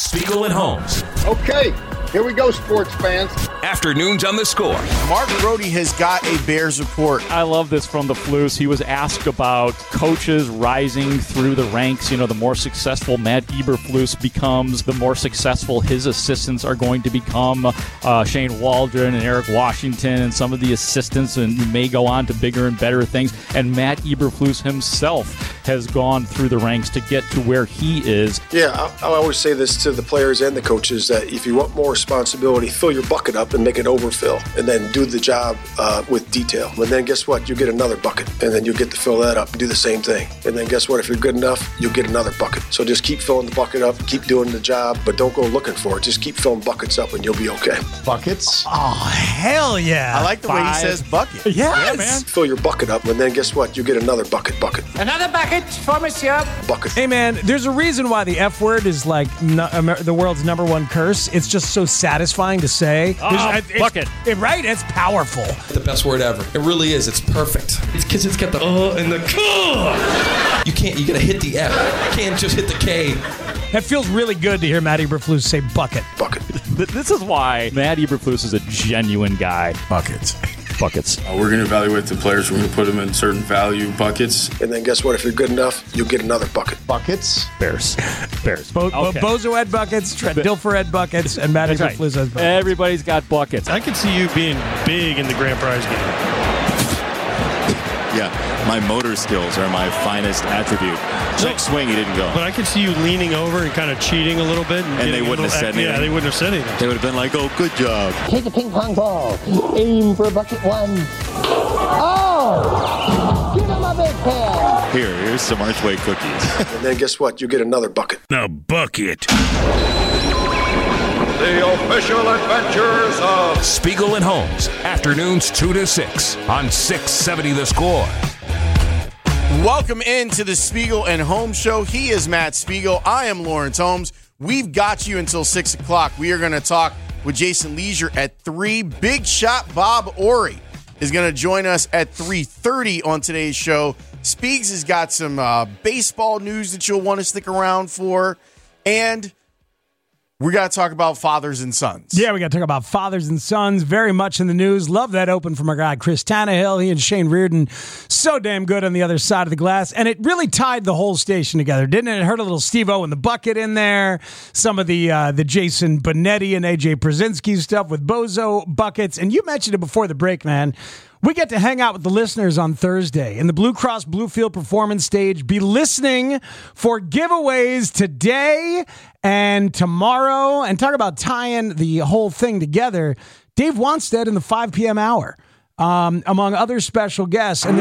Spiegel and Holmes. Okay, here we go, sports fans. Afternoons on the Score. Mark Brody has got a Bears report. I love this from the Flus. He was asked about coaches rising through the ranks. You know, the more successful Matt Eberflus becomes, the more successful his assistants are going to become. Shane Waldron and Eric Washington and some of the assistants and may go on to bigger and better things. And Matt Eberflus himself has gone through the ranks to get to where he is. Yeah, I always say this to the players and the coaches, that if you want more responsibility, fill your bucket up and make it overfill, and then do the job with detail. And then guess what? You get another bucket, and then you get to fill that up and do the same thing. And then guess what? If you're good enough, you'll get another bucket. So just keep filling the bucket up, keep doing the job, but don't go looking for it. Just keep filling buckets up and you'll be okay. Buckets? Oh, hell yeah. I like the way he says bucket. Yes. Yeah, man. Fill your bucket up, and then guess what? You get another bucket. Another bucket for monsieur. Bucket. Hey, man, there's a reason why the F word is like the world's number one curse. It's just so satisfying to say. Bucket. Right? It's powerful. The best word ever. It really is. It's perfect. It's because it's got the and the You can't. You gotta hit the F. You can't just hit the K. That feels really good to hear Matt Eberflus say bucket. This is why Matt Eberflus is a genuine guy. Buckets. We're going to evaluate the players. We're going to put them in certain value buckets. And then guess what? If you're good enough, you'll get another bucket. Buckets? Bears. Okay. Bozo had buckets, Trent Dilfer had buckets, and Matt Eberflus has buckets. Everybody's got buckets. I could see you being big in the grand prize game. Yeah, my motor skills are my finest attribute. Check swing, he didn't go. But I could see you leaning over and kind of cheating a little bit. And they wouldn't have said anything. Yeah, they wouldn't have said anything. They would have been like, oh, good job. Take a ping pong ball. Aim for bucket one. Oh! Give him a big hand. Here's some Archway cookies. And then guess what? You get another bucket. A bucket. The official adventures of Spiegel and Holmes. Afternoons 2 to 6 on 670 The Score. Welcome into the Spiegel and Holmes Show. He is Matt Spiegel. I am Lawrence Holmes. We've got you until 6 o'clock. We are going to talk with Jason Leisure at 3. Big shot Bob Ori is going to join us at 3:30 on today's show. Spiegs has got some baseball news that you'll want to stick around for. And we got to talk about fathers and sons. Yeah, we got to talk about fathers and sons. Very much in the news. Love that open from our guy, Chris Tannehill. He and Shane Reardon, so damn good on the other side of the glass. And it really tied the whole station together, didn't it? It heard a little Steve-O in the bucket in there. Some of the Jason Benetti and AJ Przinsky stuff with Bozo buckets. And you mentioned it before the break, man. We get to hang out with the listeners on Thursday in the Blue Cross Blue Field Performance Stage. Be listening for giveaways today and tomorrow. And talk about tying the whole thing together. Dave Wanstead in the 5 p.m. hour, among other special guests. And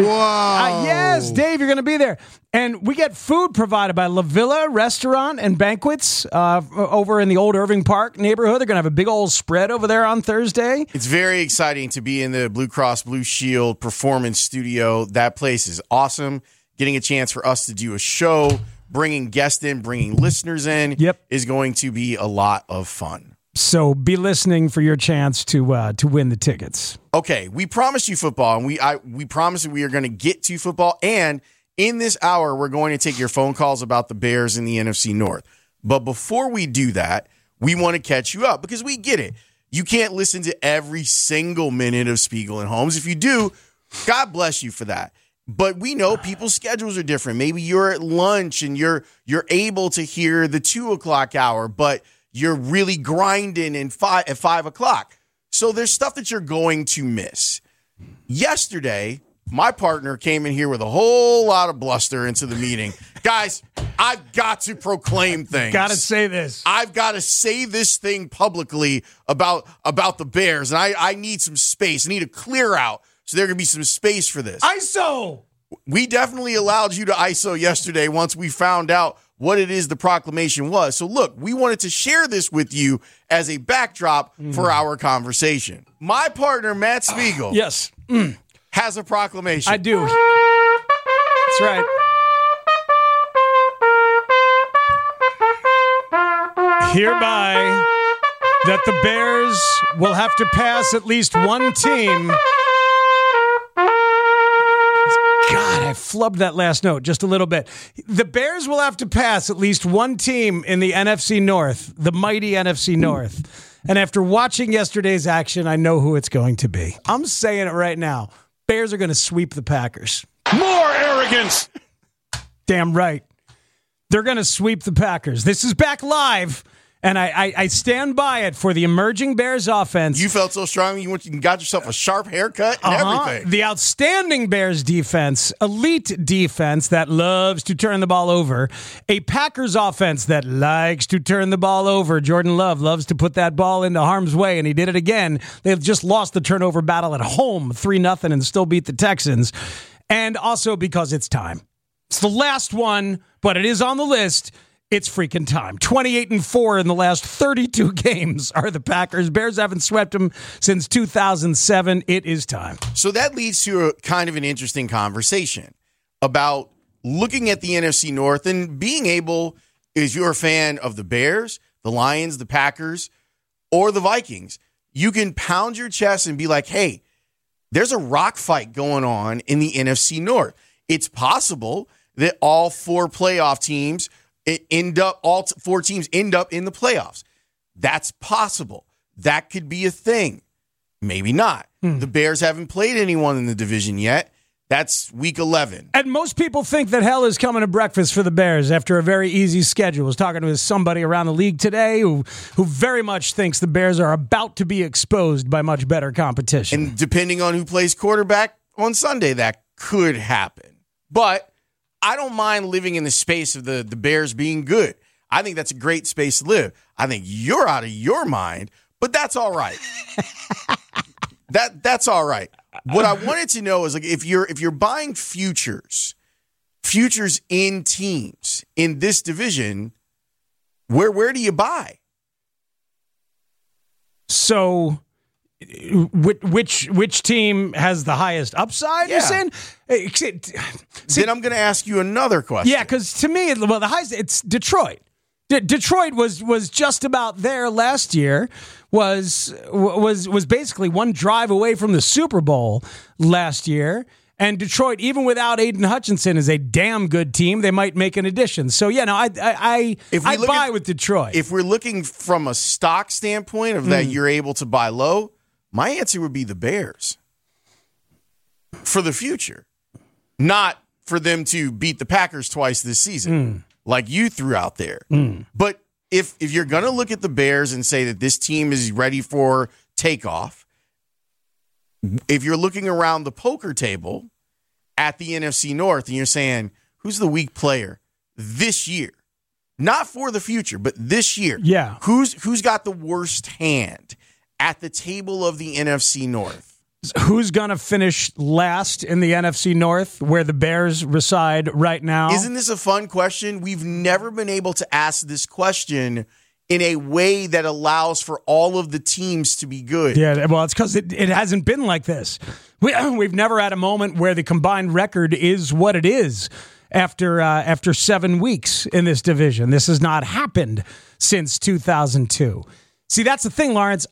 yes, Dave, you're going to be there. And we get food provided by La Villa Restaurant and Banquets over in the old Irving Park neighborhood. They're going to have a big old spread over there on Thursday. It's very exciting to be in the Blue Cross Blue Shield Performance Studio. That place is awesome. Getting a chance for us to do a show, bringing guests in, bringing listeners in is going to be a lot of fun. So be listening for your chance to win the tickets. Okay, we promised you football, and we promised that we are going to get to football, and in this hour, we're going to take your phone calls about the Bears in the NFC North. But before we do that, we want to catch you up because we get it. You can't listen to every single minute of Spiegel and Holmes. If you do, God bless you for that. But we know people's schedules are different. Maybe you're at lunch and you're able to hear the 2 o'clock hour, but you're really grinding at 5 o'clock. So there's stuff that you're going to miss. Yesterday, my partner came in here with a whole lot of bluster into the meeting. Guys, I've got to proclaim things. Got to say this. I've got to say this thing publicly about the Bears, and I need some space. I need to clear out, so there can be some space for this. ISO! We definitely allowed you to ISO yesterday once we found out what it is the proclamation was. So look, we wanted to share this with you as a backdrop for our conversation. My partner, Matt Spiegel. Yes. Has a proclamation. I do. That's right. Hereby, that the Bears will have to pass at least one team. God, I flubbed that last note just a little bit. The Bears will have to pass at least one team in the NFC North, the mighty NFC North. And after watching yesterday's action, I know who it's going to be. I'm saying it right now. Bears are going to sweep the Packers. More arrogance. Damn right. They're going to sweep the Packers. This is back live, and I stand by it for the emerging Bears offense. You felt so strong you went and got yourself a sharp haircut and everything. The outstanding Bears defense, elite defense that loves to turn the ball over. A Packers offense that likes to turn the ball over. Jordan Love loves to put that ball into harm's way, and he did it again. They've just lost the turnover battle at home 3-0 and still beat the Texans. And also because it's time. It's the last one, but it is on the list. It's freaking time. 28-4 in the last 32 games are the Packers. Bears haven't swept them since 2007. It is time. So that leads to a kind of an interesting conversation about looking at the NFC North and being able, if you're a fan of the Bears, the Lions, the Packers, or the Vikings, you can pound your chest and be like, hey, there's a rock fight going on in the NFC North. It's possible that all four teams end up in the playoffs. That's possible. That could be a thing. Maybe not. The Bears haven't played anyone in the division yet. That's week 11. And most people think that hell is coming to breakfast for the Bears after a very easy schedule. I was talking to somebody around the league today who very much thinks the Bears are about to be exposed by much better competition. And depending on who plays quarterback on Sunday, that could happen. But I don't mind living in the space of the Bears being good. I think that's a great space to live. I think you're out of your mind, but that's all right. That's all right. What I wanted to know is, like, if you're buying futures in teams in this division, where do you buy? So, which team has the highest upside? Yeah. You're saying? Then I'm going to ask you another question. Yeah, because to me, the highest, it's Detroit. Detroit was just about there last year. Was basically one drive away from the Super Bowl last year. And Detroit, even without Aiden Hutchinson, is a damn good team. They might make an addition. So yeah, no, I buy with Detroit. If we're looking from a stock standpoint of that you're able to buy low, my answer would be the Bears for the future, not for them to beat the Packers twice this season, like you threw out there. But if you're going to look at the Bears and say that this team is ready for takeoff, if you're looking around the poker table at the NFC North and you're saying, who's the weak player this year? Not for the future, but this year. Yeah. Who's got the worst hand at the table of the NFC North? Who's going to finish last in the NFC North, where the Bears reside right now? Isn't this a fun question? We've never been able to ask this question in a way that allows for all of the teams to be good. Yeah, well, it's because it hasn't been like this. We've never had a moment where the combined record is what it is after 7 weeks in this division. This has not happened since 2002. See, that's the thing, Lawrence.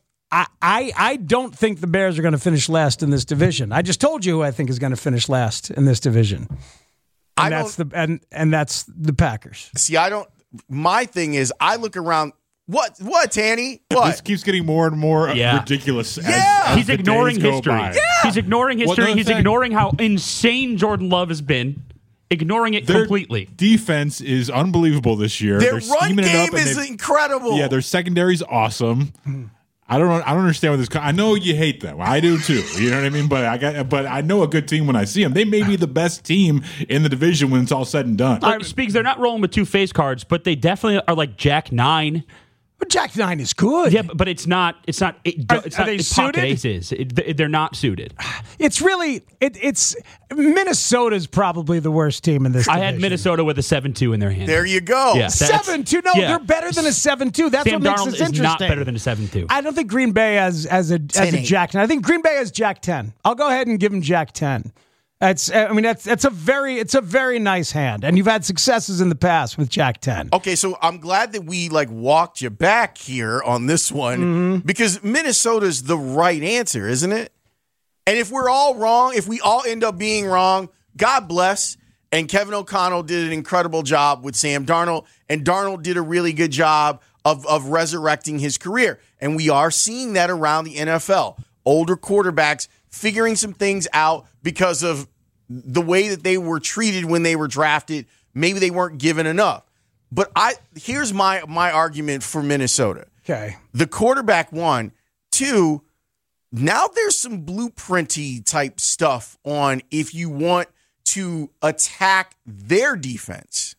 I don't think the Bears are going to finish last in this division. I just told you who I think is going to finish last in this division. And that's the Packers. See, my thing is, I look around. What, Tanny? What? This keeps getting more and more ridiculous. Yeah. He's ignoring history. Yeah. He's ignoring history. He's ignoring how insane Jordan Love has been. Ignoring it completely. Defense is unbelievable this year. Their run game is incredible. Yeah, their secondary's awesome. I don't understand what this. I know you hate them. I do too. You know what I mean? But I know a good team when I see them. They may be the best team in the division when it's all said and done. Speaks. They're not rolling with two face cards, but they definitely are like Jack 9. But Jack 9 is good. Yeah, but it's not. It's not they it's suited? pocket aces. They're not suited. It's really it's Minnesota's probably the worst team in this division. I had Minnesota with a 7-2 in their hand. There you go. Yeah, 7-2. No, they're better than a 7-2. That's Sam what makes Darnold this is interesting. not better than a 7-2. I don't think Green Bay has a Jack 10. I think Green Bay has Jack 10. I'll go ahead and give him Jack 10. That's a very nice hand, and you've had successes in the past with Jack 10. Okay, so I'm glad that we walked you back here on this one because Minnesota's the right answer, isn't it? And if we're all wrong, if we all end up being wrong, God bless. And Kevin O'Connell did an incredible job with Sam Darnold. And Darnold did a really good job of resurrecting his career. And we are seeing that around the NFL. Older quarterbacks figuring some things out because of the way that they were treated when they were drafted. Maybe they weren't given enough. But here's my argument for Minnesota. Okay. The quarterback won. 2, now there's some blueprinty type stuff on if you want to attack their defense,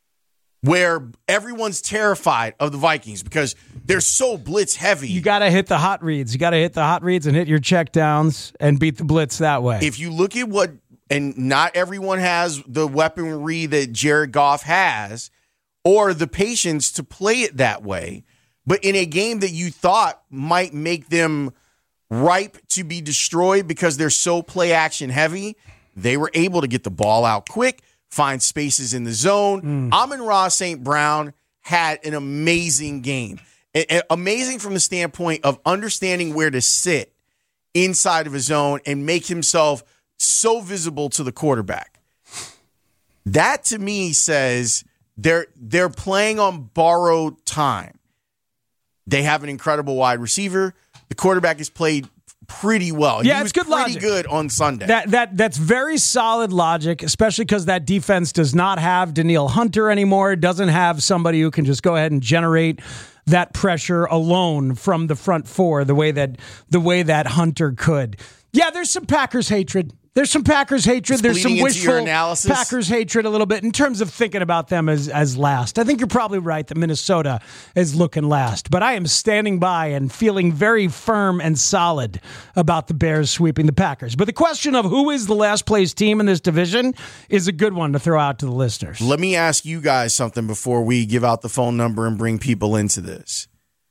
where everyone's terrified of the Vikings because they're so blitz heavy. You got to hit the hot reads. You got to hit the hot reads and hit your check downs and beat the blitz that way. If you look at and not everyone has the weaponry that Jared Goff has or the patience to play it that way, but in a game that you thought might make them ripe to be destroyed because they're so play action heavy, they were able to get the ball out quick, find spaces in the zone. Amon-Ra St. Brown had an amazing game. Amazing from the standpoint of understanding where to sit inside of a zone and make himself so visible to the quarterback. That to me says they're playing on borrowed time. They have an incredible wide receiver. The quarterback has played pretty well. Yeah, he was it's good pretty logic. good on Sunday. That's very solid logic, especially because that defense does not have Danielle Hunter anymore. It doesn't have somebody who can just go ahead and generate that pressure alone from the front four the way that Hunter could. Yeah, there's some Packers hatred. There's some Packers hatred. There's some wishful Packers hatred a little bit in terms of thinking about them as last. I think you're probably right that Minnesota is looking last. But I am standing by and feeling very firm and solid about the Bears sweeping the Packers. But the question of who is the last place team in this division is a good one to throw out to the listeners. Let me ask you guys something before we give out the phone number and bring people into this.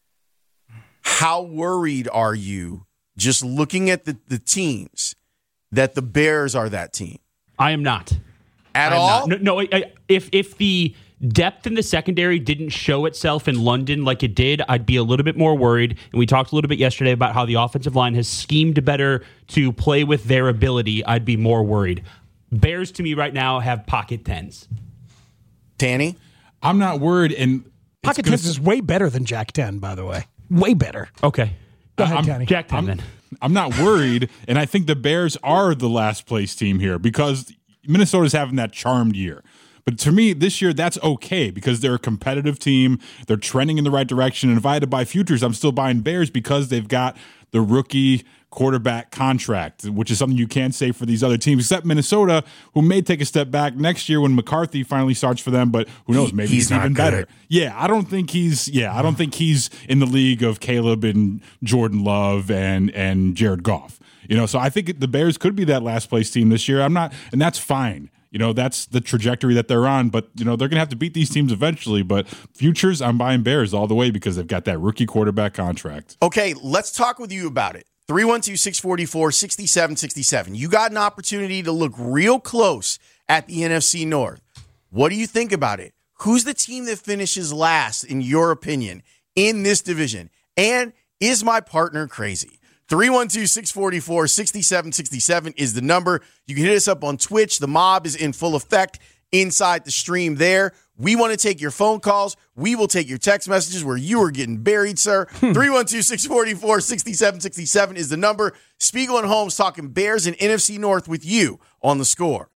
How worried are you just looking at the teams that the Bears are that team? I am not. At all? No, if the depth in the secondary didn't show itself in London like it did, I'd be a little bit more worried. And we talked a little bit yesterday about how the offensive line has schemed better to play with their ability. I'd be more worried. Bears, to me, right now, have pocket tens. Tanny? I'm not worried. And pocket tens is way better than Jack 10, by the way. Way better. Okay. Go ahead, Tanny. Jack 10, then. I'm not worried, and I think the Bears are the last place team here because Minnesota's having that charmed year. But to me, this year, that's okay because they're a competitive team. They're trending in the right direction. And if I had to buy futures, I'm still buying Bears because they've got the rookie quarterback contract, which is something you can't say for these other teams, except Minnesota, who may take a step back next year when McCarthy finally starts for them. But who knows? Maybe he's even better. Yeah, I don't think he's in the league of Caleb and Jordan Love and Jared Goff. So I think the Bears could be that last place team this year. I'm not, and that's fine. That's the trajectory that they're on, but they're going to have to beat these teams eventually. But futures, I'm buying Bears all the way because they've got that rookie quarterback contract. Okay, let's talk with you about it. 312-644-6767. You got an opportunity to look real close at the NFC North. What do you think about it? Who's the team that finishes last, in your opinion, in this division? And is my partner crazy? 312-644-6767 is the number. You can hit us up on Twitch. The mob is in full effect inside the stream there. We want to take your phone calls. We will take your text messages where you are getting buried, sir. 312-644-6767 is the number. Spiegel and Holmes talking Bears and NFC North with you on The Score.